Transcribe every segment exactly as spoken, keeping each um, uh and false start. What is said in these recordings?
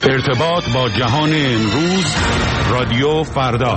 ارتباط با جهان امروز، رادیو فردا.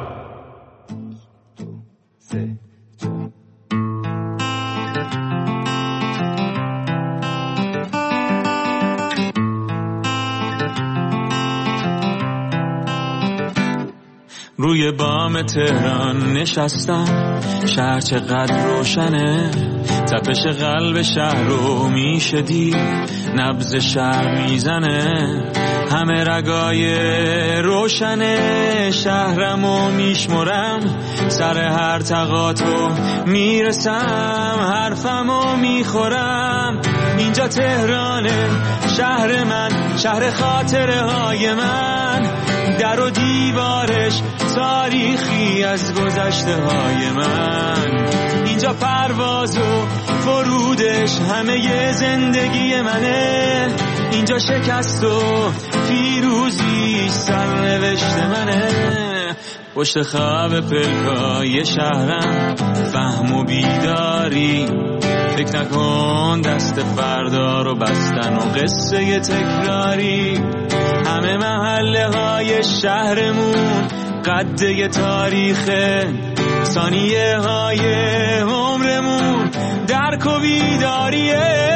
روی بام تهران نشستم، شهر چقدر روشنه، تپش قلب شهر رو میشه دید، نبض شهر میزنه، همه رگای روشنه، شهرمو میشمرم، سر هر تقاطع میرسم، حرفمو میخورم، اینجا تهرانه، شهر من، شهر خاطره های من، در و دیوارش تاریخی از گذشته های من، اینجا پرواز و فرودش همه ی زندگی منه، اینجا شکست و پیروزی سرنوشت منه، پشت خواب پلکای شهرم فهم و بیداری، فکر نکن دست فردا رو بستن و قصه تکراری، همه محله های شهرمون قده تاریخه، ثانیه های عمرمون درک و بیداریه،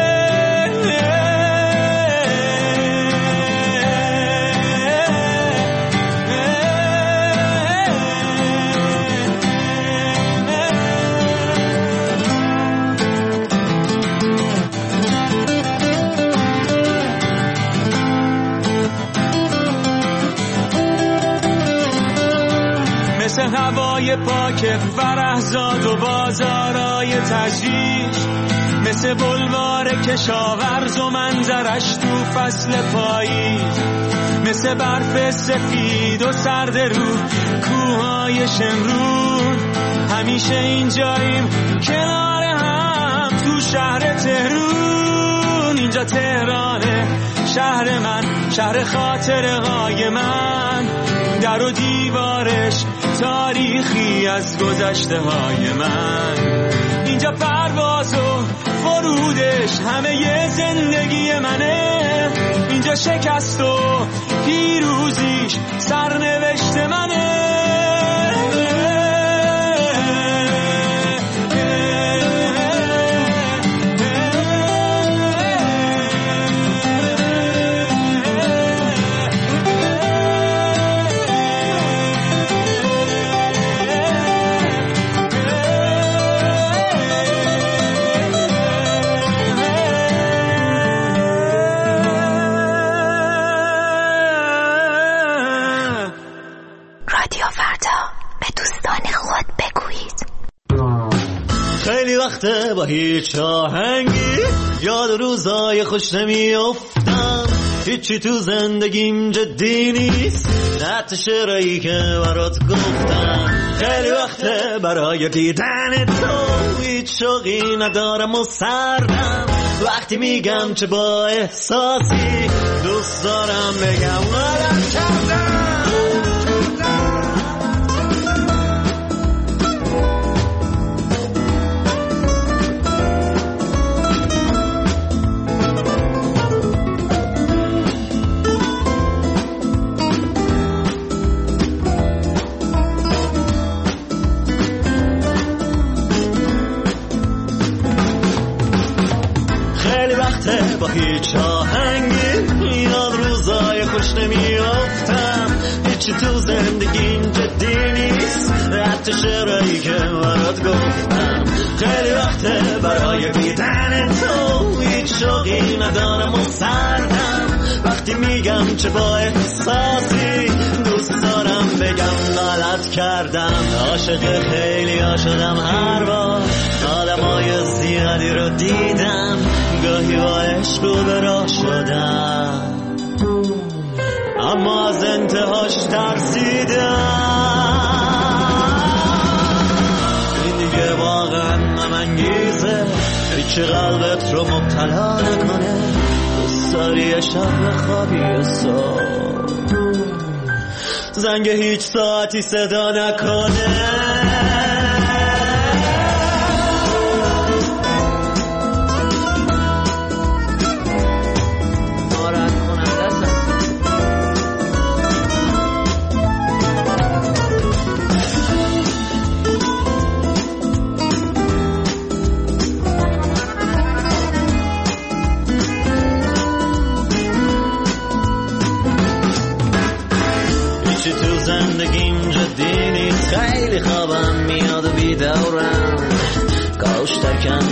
مثل هوای پاک فرهزاد و بازارای تجریش، مثل بلوار کشاورز و منظرش تو فصل پاییز، مثل برف سفید و سرد رو کوههای شمرون، همیشه اینجاییم کنار هم تو شهر تهرون، اینجا تهرانه، شهر من، شهر خاطره های من، در و دیوارش تاریخی از گذشته های من، اینجا پرواز و فرودش همه ی زندگی منه، اینجا شکست و پیروزیش سرنوشت منه. خیلی وقته با هیچ آهنگی یاد روزای خوش نمیافتم، هیچی تو زندگیم جدی نیست، حتی شعرهایی که برات گفتم، خیلی وقته برای دیدن تو هیچ شوقی ندارم و سردم، وقتی میگم چه با احساسی دوست دارم بگم غلط کردم. با هیچ آهنگی یاد روزای خوش نمیافتم، هیچی تو زندگیم جدی نیست، حتی شعرهایی که برات گفتم، خیلی وقته برای دیدن تو هیچ شوقی ندارم و سردم، وقتی میگم چه با احساسی دوست دارم بگم غلط کردم، عاشق خیلی ها شدم هر بار، آدمای زیادی رو دیدم، گاهی با عشق رو به راه شدم، اما از انتهاش ترسیدم، این دیگه واقعا غم‌انگیزه، هیچی قلبت رو مبتلا نکنه، دوست داری شب خوابی صبح زنگ هیچ ساعتی صدا نکنه،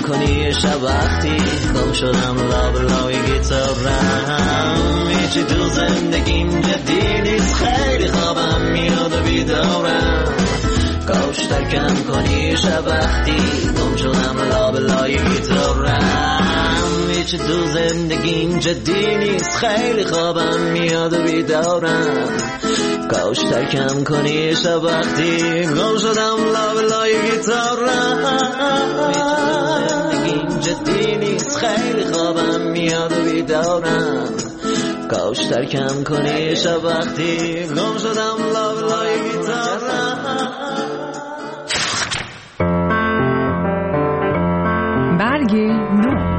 کنی شب وقتی گم شدم لابلای گیتارم هیچی تو زندگیم جدی نیست خیلی خوابم میاد و بیدارم کاش ترکم کنی شب وقتی گم شدم لابلای گیتارم هیچی تو زندگیم جدی نیست خیلی خوابم میاد و بیدارم کاش ترکم کنی شب وقتی گم شدم لابلای گیتارم زندگیم جدی نیست خیلی خوابم میاد و بیدارم کاش ترکم کنی شب وقتی گم شدم لابلای گیتارم. برگ نو.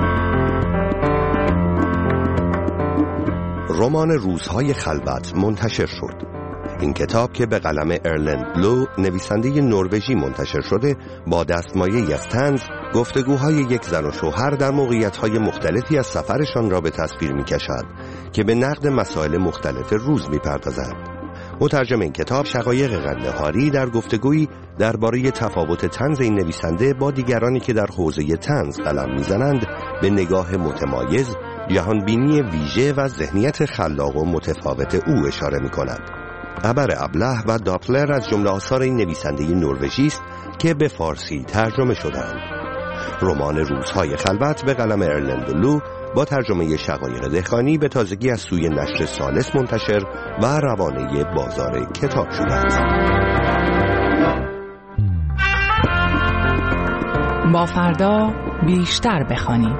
رمان روزهای خلوت منتشر شد. این کتاب که به قلم ارلند بلو نویسنده نروژی منتشر شده با دستمایه‌ای از طنز گفتگوهای یک زن و شوهر در موقعیت‌های مختلفی از سفرشان را به تصویر می‌کشد که به نقد مسائل مختلف روز می‌پردازد. مترجم این کتاب شقایق قندهاری در گفتگویی درباره تفاوت طنز این نویسنده با دیگرانی که در حوزه طنز قلم می‌زنند به نگاه متمایز، جهانبینی ویژه و ذهنیت خلاق و متفاوت او اشاره می‌کند. ابر ابله و داپلر از جمله آثار این نویسنده نروژی است که به فارسی ترجمه شدند. رمان روزهای خلوت به قلم ارلند بلو با ترجمه شقایق دهقانی به تازگی از سوی نشر ثالث منتشر و روانه بازار کتاب شده است. با فردا بیشتر بخوانید.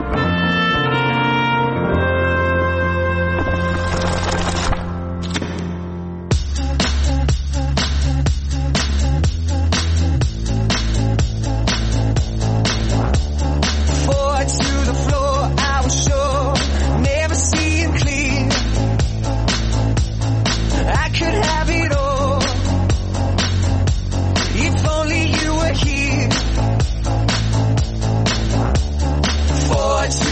Forward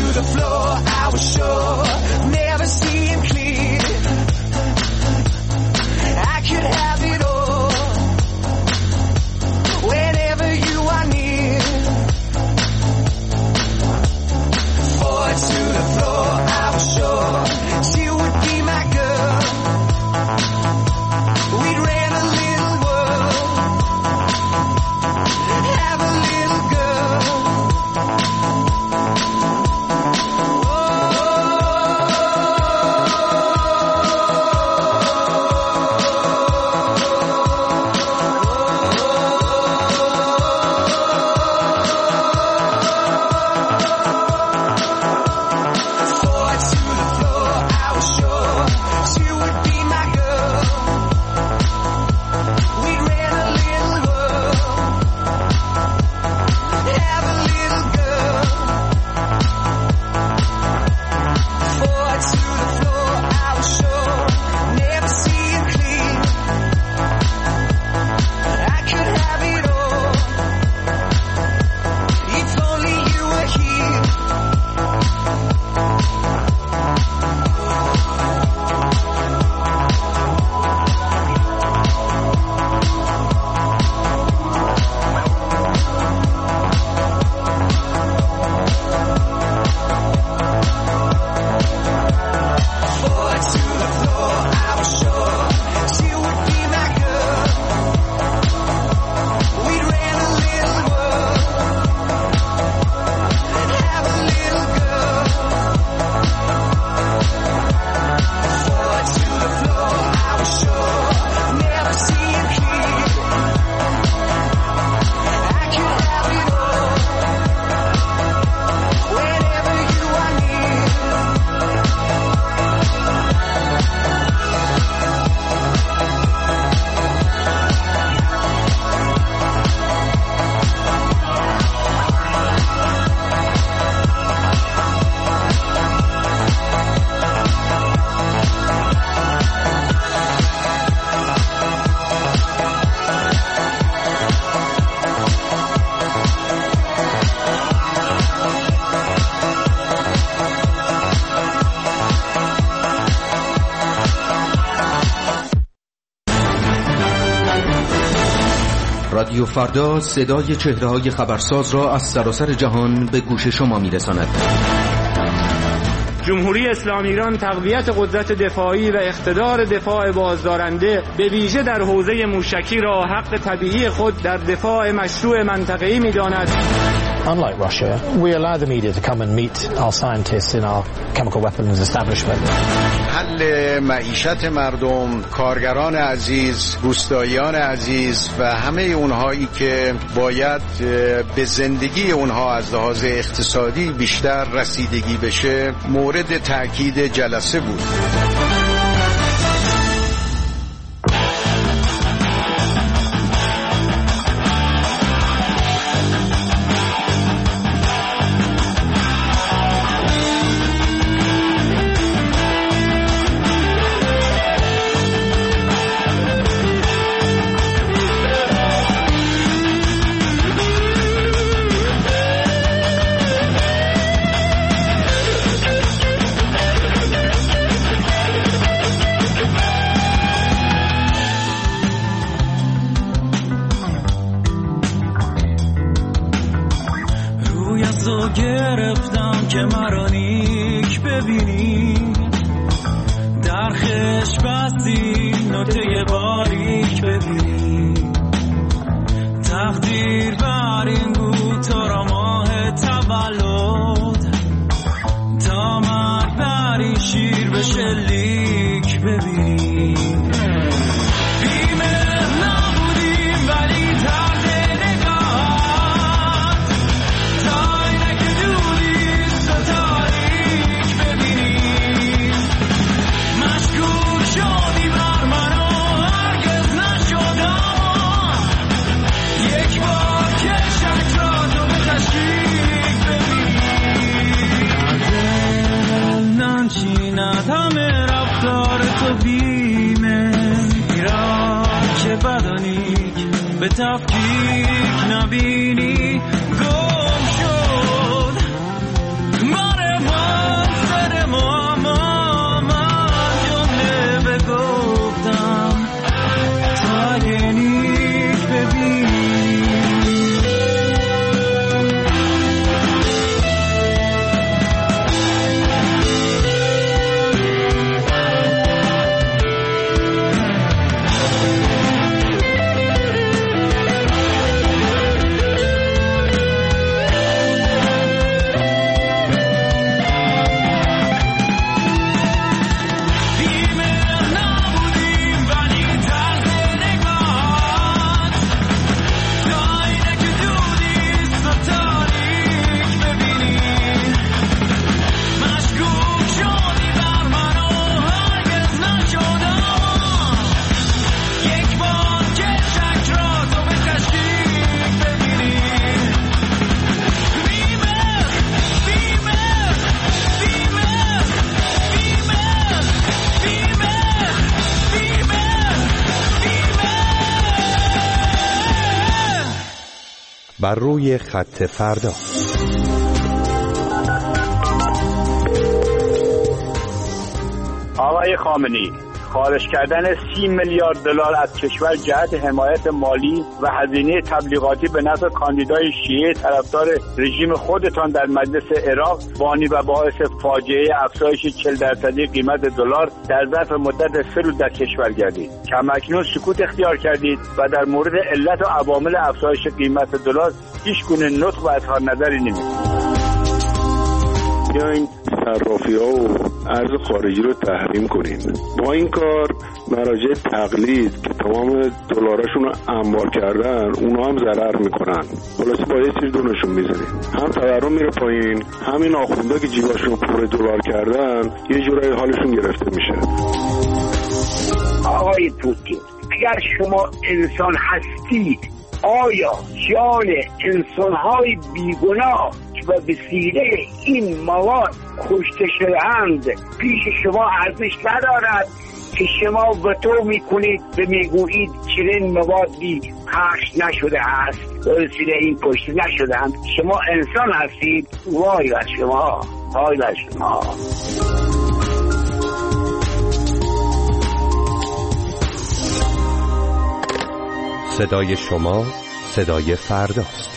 رادیو فردا صدای چهره‌های خبرساز را از سراسر جهان به گوش شما می‌رساند. جمهوری اسلامی ایران تقویت قدرت دفاعی و اقتدار دفاع بازدارنده به ویژه در حوزه موشکی را حق طبیعی خود در دفاع مشروع منطقه‌ای می‌داند. Unlike Russia, we allow the media to come and meet our scientists in our chemical weapons establishment. حل معیشت مردم، کارگران عزیز، روستاییان عزیز و همه اونهایی که باید به زندگی اونها از لحاظ اقتصادی بیشتر رسیدگی بشه مورد تأکید جلسه بود. گرفتم که مرا نیک ببینی، در خش بستی نوته باریک ببینی، تقدیر بر این بود تو را ماه تولد، تا مرگ بر این شیر به شلیک ببینی. به تفکیک نبینی گم شد ماره ما سر ما ما من جمله بگفتم تا اگه نیک ببینی. بر روی خط فردا. آقای خامنه‌ای، خارج کردن سی میلیارد دلار از کشور جهت حمایت مالی و هزینه تبلیغاتی به نفع کاندیدای شیعه طرفدار رژیم خودتان در مجلس عراق بانی و باعث فاجعه افزایش چهل درصدی قیمت دلار در ظرف مدت سه روز در کشور گردید. کماکنون سکوت اختیار کردید و در مورد علت و عوامل افزایش قیمت دلار هیچ گونه نطق و اظهار نظری نمی‌کنید. بیاین صرافی‌ها و ارز خارجی رو تحریم کنیم. با این کار مراجع تقلید که تمام دلارشون رو انبار کردن اونا هم ضرر میکنن. خلاصه با یه چیز دونشون میزنیم، هم تورم میره پایین، همین آخونده که جیباشون رو پر دلار کردن یه جورایی حالشون گرفته میشه. آقای پوتین، اگر شما انسان هستید، آیا جان انسان‌های بیگناه که به وسیله این مواد کشته شده‌اند پیش شما ارزش ندارد که شما وتو میکنید و میگویید چنین موادی پخش نشده است به وسیله این کشته نشده‌اند؟ شما انسان هستید؟ وای بر شما، وای بر شما. صدای شما، صدای فرداست.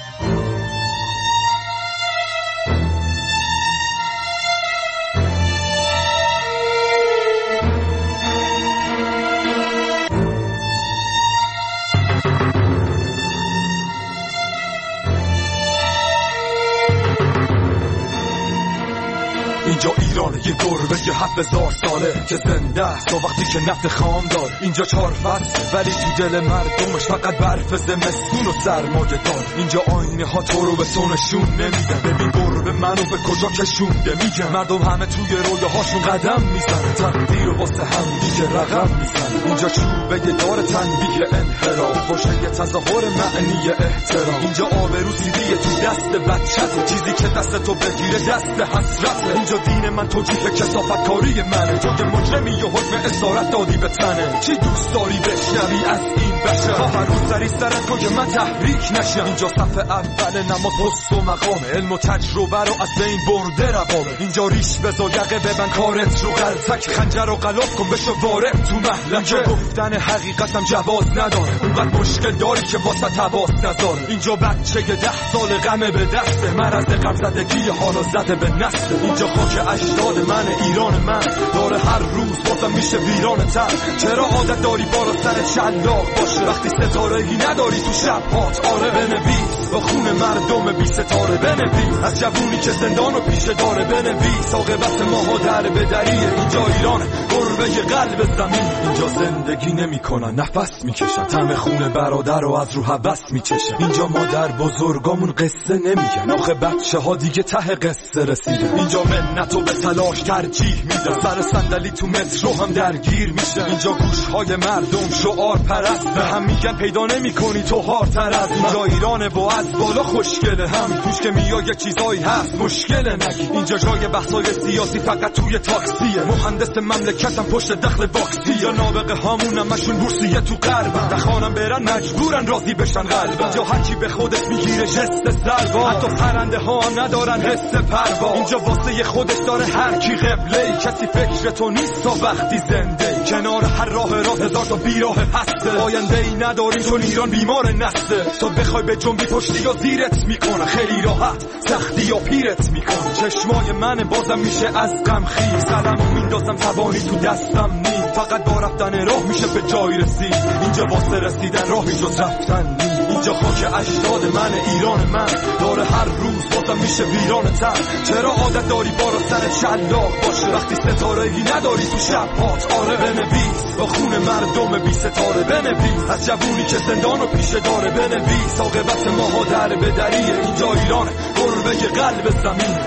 اینجا ایران یه گربه یه هفت هزار ساله که زنده است و وقتی که نفت خام دار. اینجا چهار فصل ولی تو دل مردمش فقط برف زمستون و سرمایه دار. اینجا آینه ها تو رو به تو نشون نمیدن. ببین گربه منو به کجا کشونده میگن. مردم همه توی رویاهاشون قدم میزنن. تقدیر و واسه هم دیگه رقم میزنن. اینجا چوبه دار تنبیه انحراف باشه یه تظاهر معنی احترام. اینجا آبرو سیدیه تو دست بچه‌ت. چیزی که دست تو بگیره دست حسرته. اینجا دین من توجیه کثافت کاری منه. تو که مجرمی و حکم اسارت دادی به تنه. چی دوست داری بشنوی از این بشر؟ تا هر روز سری سرت تو که من تحریک نشم. اینجا صف اول نماز پست و مقام علم و تجربه رو از بین برده روابه. اینجا ریش بزا یقه ببن کارت رو غلطک. خنجر و غلاف کن بشو وارد تو محلکه. گفتن حقیقتم جواز نداره. اونقدر مشکل داری که واسه تباس نذاره. اینجا بچه ده سال غمه به دسته. مرض غم زدگی حالا زده به نسل. اینجا خاک اجداد من ایران من داره هر روز بازم میشه ویران تر. چرا عادت داری بالا سر شلاق باشه وقتی ستاره‌ای نداری تو شب هات؟ آره بنویس با خون مردم بی ستاره. بنویس از جوونی که زندان و پیشه داره. بنویس عاقبت ماها در بدریه. اینجا ایران گربه قلب زمین. اینجا زندگی نمیکنن نفس میکشن. طعم خون برادر رو از رو هوس میچشن. اینجا مادر بزرگامون قصه نمیگن. آخه بچه ها دیگه ته قصه رسیدن. اینجا منتو به تلاش ترجیح میدن. سر صندلی تو مترو هم درگیر میشن. اینجا گوشهای مردم شعار پرست به هم میگن پیدا نمیکنی تو هارتر از من. اینجا ایرانه و از بالا خوشگله هم توش که میای یه چیزایی هست مشکله نگی. اینجا جای بحثای سیاسی فقط توی تاکسیه. مهندس مملکتم پشت دخل باکسی. یا نابغه هامون همشون بورسیه تو غربن. دخانم برن مجبورن راضی بشن قلبن. اینجا هر کی به خودت میگیره جست سلوا. حتی پرنده ها هم ندارن حس پروا. اینجا واسه خودش داره هر کی قبله. کسی فکر تو نیست تا وقتی زنده. کنار هر راه راه هزار تا بیراه هسته. آینده ای نداریم چون ایران بیمار نسته. تو بخوای به جنبی پشتی یا زیرت میکنه. خیلی راحت سختی یا پیرت میکنه. چشمای من بازم میشه از غم خیز. سلامو میندازم توانی تو دستم نیم. فقط با رفتن راه میشه به جای رسید. اینجا واسه رسیدن راهی جز رفتن نیم. اینجا خاک اجداد من ایران من داره هر روز بازم میشه ویران تر. چرا عادت داری بالا سر شلاق باشه وقتی ستاره‌ای نداری تو شب هات؟ آره بنویس با خون مردم بی ستاره. بنویس از جوونی که زندان و پیشه داره. بنویس عاقبت ماها در بدریه. اینجا ایران گربه قلب زمین.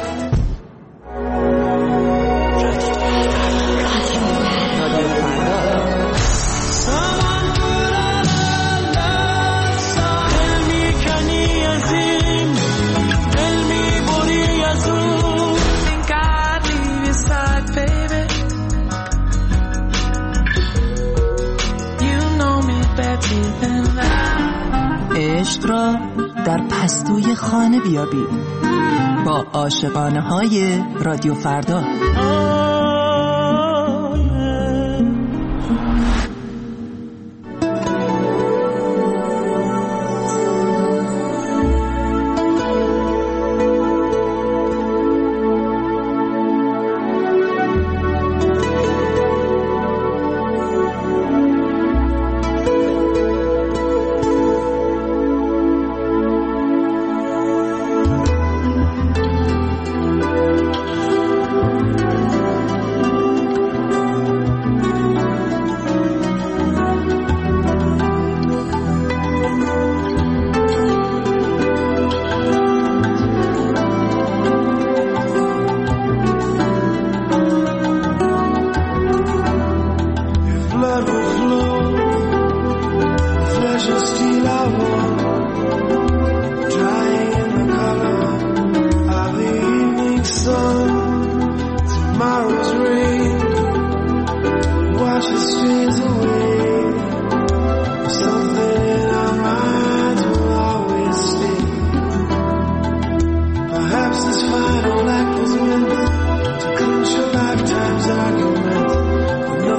عشق را در پستوی خانه بیابید با عاشقانه های رادیو فردا.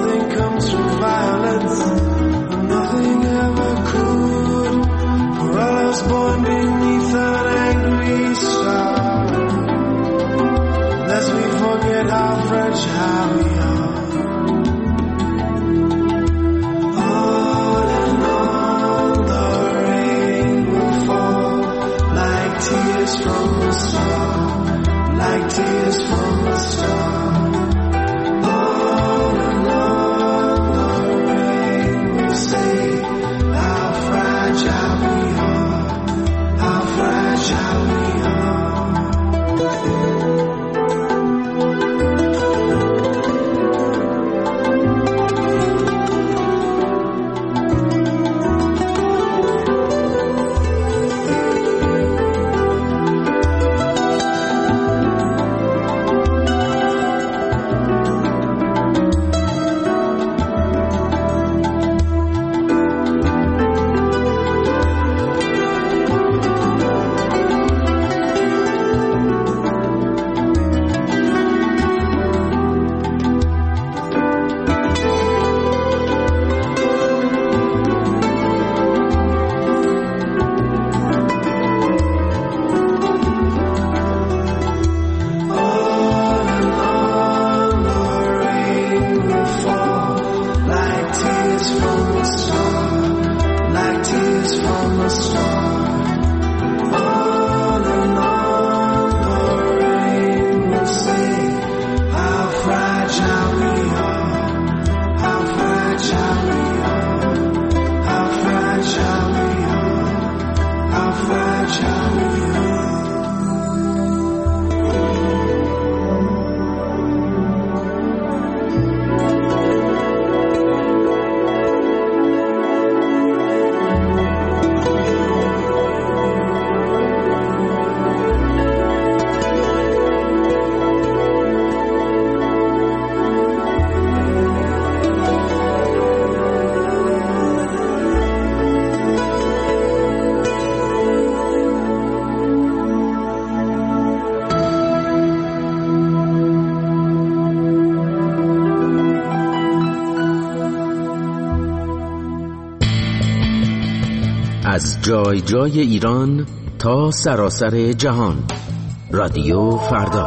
Nothing ever could, or from the start. On and on the rain will sing how fragile we are, how fragile we are, how fragile we are, how fragile we are. از جای جای ایران تا سراسر جهان، رادیو فردا.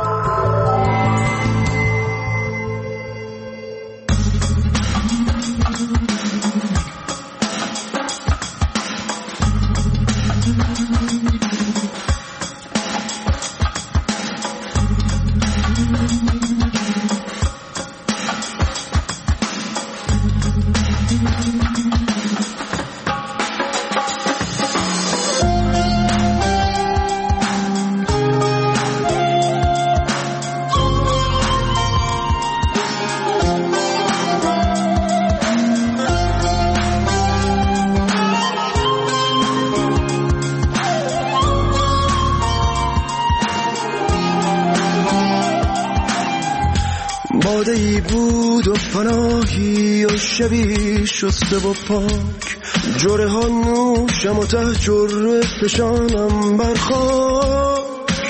باده‌ای بود و پناهی و شبی شسته و پاک، جره ها نوشم و ته جره فشانم بر خاک.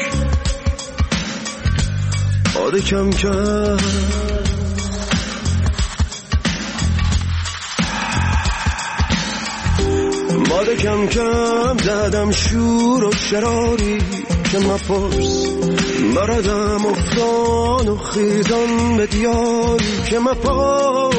باده کم کرد باده کم کم زدم شور و شراری که مپرس، بردم افتان و خیزان به دیاری که مپرس.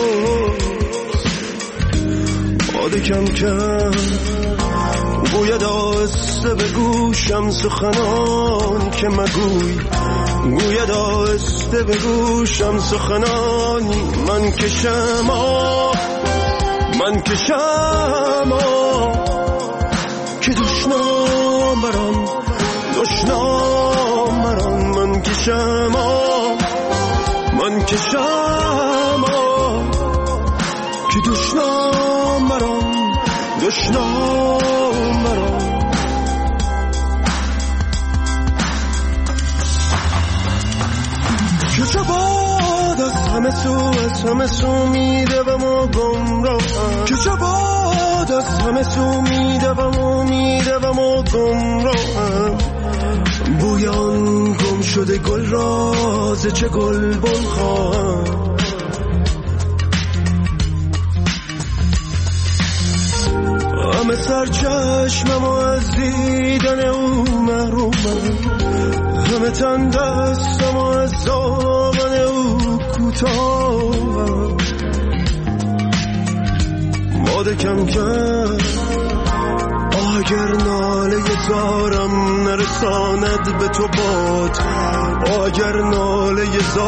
باده کم کم گوید آهسته به گوشم سخنان که مگوی، گوید آهسته به گوشم سخنانی. من کشم آه من کشم آه که دشنام برام دشنام برام. من کشم آه من کشم آه که دشنام برام دشنام برام. که چه باد از همه سو از همه سو میدوم و گمراهم، که چه باد از همه سو میدوم و میدوم و گمراهم. بویان گم شده گل راز چه گل بن خواهم. همه سر چشمم و از دیدن او محرومم، همه تن دستم و از دامن او کوتاهم. باده کم کم اگر ناله زارم نرساند به تو باد، اگر ناله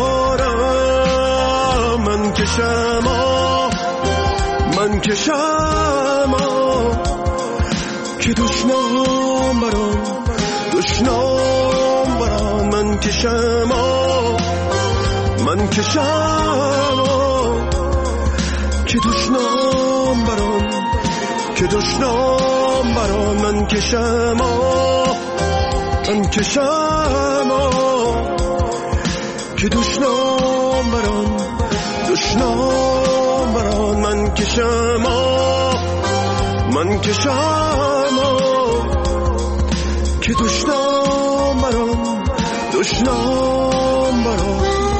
زارم من کشم آه من کشم آه که دشنام برام دشنام برام. من کشم آه من کشم آه که دشنام برام که دشنام برام. من کشم آه من کشم آه که دشنام برام دشنام برام. من کشم آه من کشم آه که دشنام برام دشنام برام.